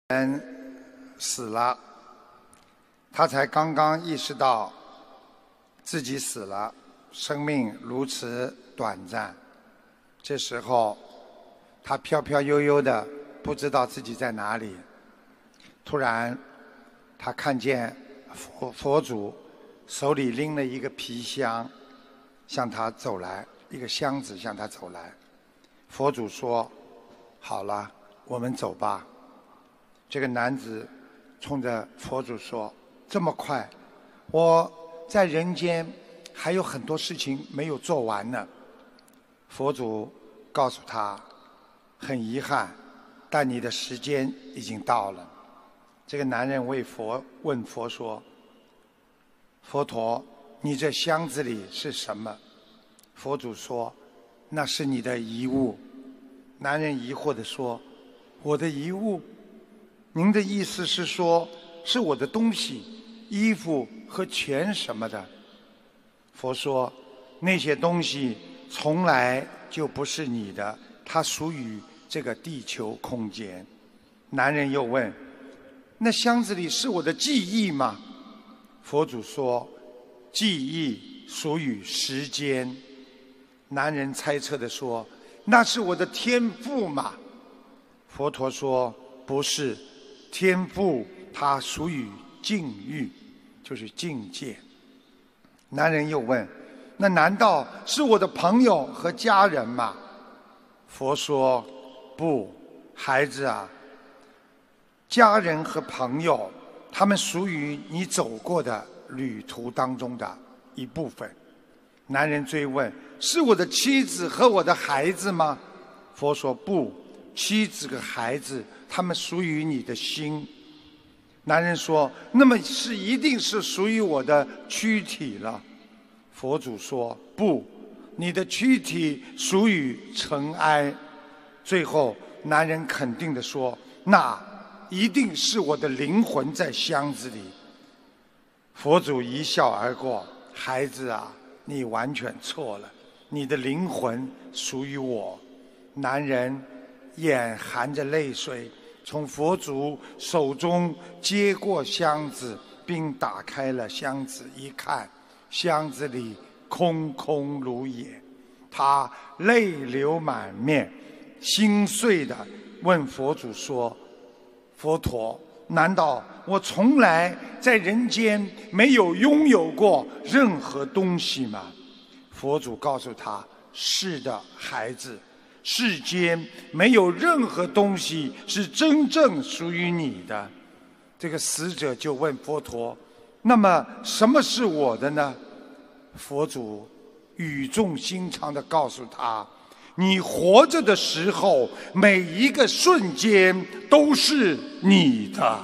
人死了，他才刚刚意识到自己死了，生命如此短暂。这时候，他飘飘悠悠的，不知道自己在哪里。突然，他看见佛祖手里拎了一个皮箱，向他走来，一个箱子向他走来。佛祖说：“好了，我们走吧。”这个男子冲着佛祖说：“这么快？我在人间还有很多事情没有做完呢。”佛祖告诉他：“很遗憾，但你的时间已经到了。”这个男人问佛说：“佛陀，你这箱子里是什么？”佛祖说：“那是你的遗物。”男人疑惑地说：“我的遗物？您的意思是说，是我的东西，衣服和钱什么的？”佛说：“那些东西从来就不是你的，它属于这个地球空间。”男人又问：“那箱子里是我的记忆吗？”佛祖说：“记忆属于时间。”男人猜测地说：“那是我的天赋吗？”佛陀说：“不是。天赋它属于境遇，就是境界。”男人又问：“那难道是我的朋友和家人吗？”佛说：“不，孩子啊，家人和朋友，他们属于你走过的旅途当中的一部分。”男人追问：“是我的妻子和我的孩子吗？”佛说：“不，妻子和孩子他们属于你的心。”男人说：“那么一定是属于我的躯体了。”佛祖说：“不，你的躯体属于尘埃。”最后男人肯定地说：“那一定是我的灵魂在箱子里。”佛祖一笑而过：“孩子啊，你完全错了，你的灵魂属于我。”男人眼含着泪水，从佛祖手中接过箱子，并打开了箱子，一看，箱子里空空如也。他泪流满面，心碎地问佛祖说：“佛陀，难道我从来在人间没有拥有过任何东西吗？”佛祖告诉他：“是的，孩子，世间没有任何东西是真正属于你的。”这个死者就问佛陀：“那么什么是我的呢？”佛祖语重心长地告诉他：“你活着的时候，每一个瞬间都是你的。”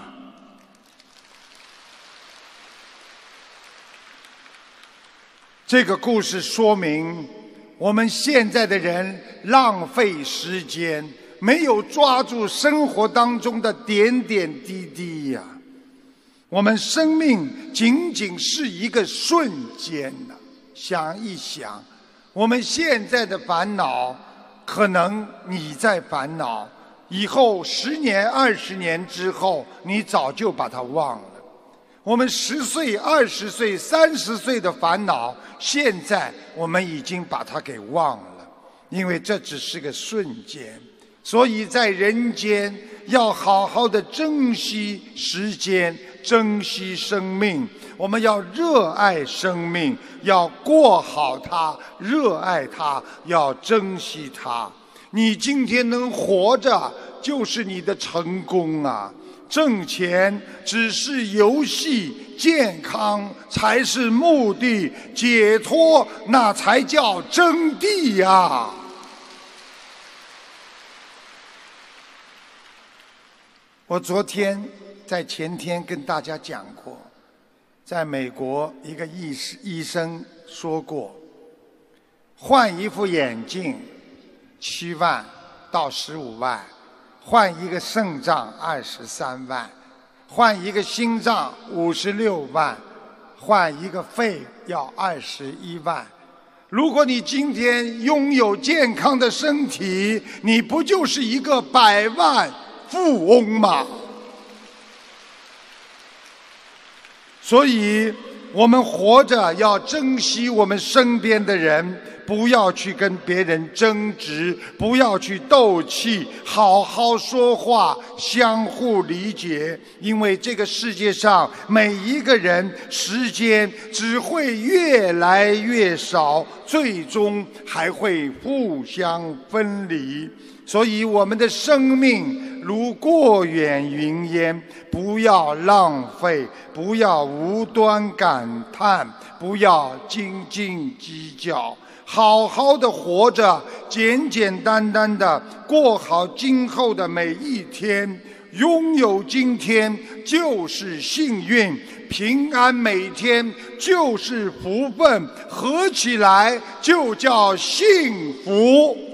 这个故事说明，我们现在的人浪费时间，没有抓住生活当中的点点滴滴呀。我们生命仅仅是一个瞬间呐。想一想，我们现在的烦恼，可能你在烦恼，以后10年、20年之后，你早就把它忘了。我们10岁、20岁、30岁的烦恼，现在我们已经把它给忘了，因为这只是个瞬间。所以在人间要好好的珍惜时间，珍惜生命。我们要热爱生命，要过好它，热爱它，要珍惜它。你今天能活着，就是你的成功啊！挣钱只是游戏，健康才是目的，解脱那才叫真谛呀！我昨天在前天跟大家讲过，在美国一个医生说过，换一副眼镜7万到15万，换一个肾脏23万，换一个心脏56万，换一个肺要21万。如果你今天拥有健康的身体，你不就是一个100万富翁吗？ 所以我们活着要珍惜我们身边的人，不要去跟别人争执，不要去斗气，好好说话，相互理解。因为这个世界上每一个人时间只会越来越少，最终还会互相分离。所以我们的生命如过眼云烟，不要浪费，不要无端感叹，不要斤斤计较，好好的活着，简简单单的过好今后的每一天。拥有今天就是幸运，平安每天就是福分，合起来就叫幸福。